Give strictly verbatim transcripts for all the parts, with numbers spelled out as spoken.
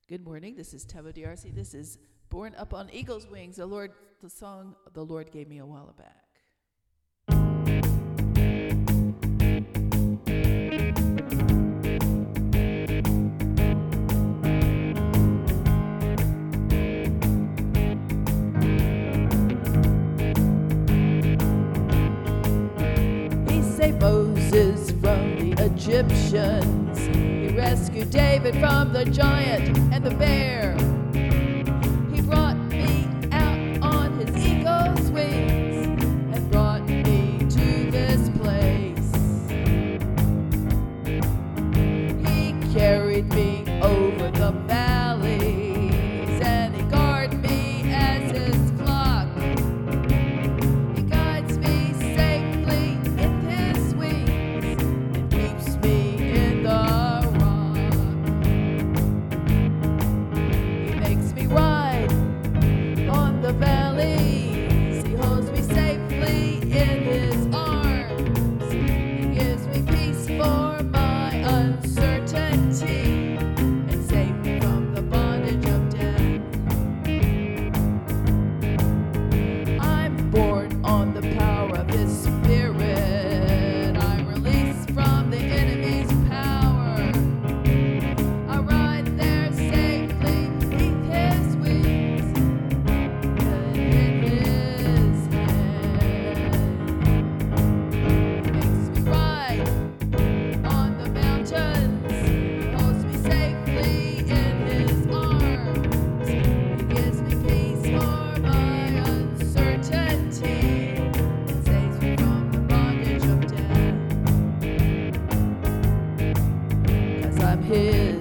Good morning. This is Tavo D R C. This is Born Up on Eagle's Wings, the Lord, the song the Lord gave me a while back. He saved Moses from the Egyptians. He rescued David from the giant and the bear. He brought me out on his eagle's wings and brought me to this place. He carried me over the valleys and he guarded me as his flock. He guides me safely in his wings and keeps me in the the valleys. He holds me safely in his arms. He gives me peace for my uncertainty and saves me from the bondage of death. I'm born on the power of his spirit. I'm released from the enemy's power. I ride there safely beneath his wings. I'm his.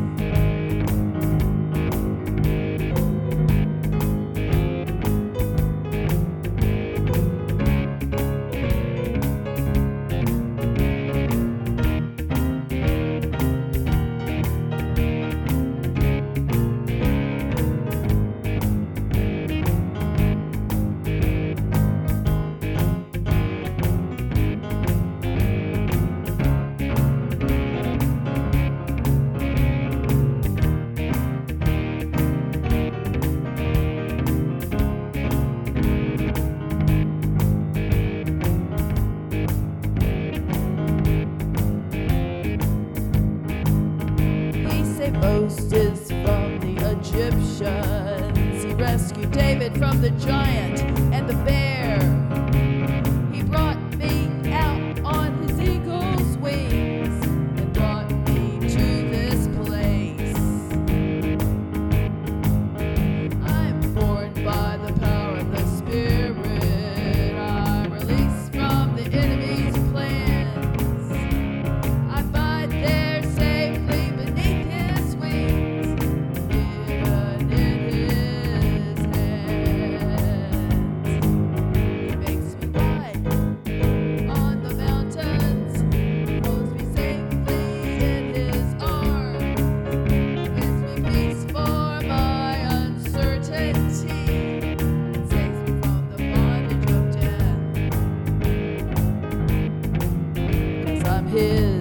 Moses from the Egyptians. He rescued David from the giant and the bear. He brought me out on his eagle's wings and brought me to this place. I'm born by the power of the Spirit. I'm released from the enemy's plans. I abide there safely beneath his wings, hidden in his hands. He makes me ride on the mountains, holds me safely in his arms, gives me peace for my uncertainty, and saves me from the bondage of death. 'Cause I'm his.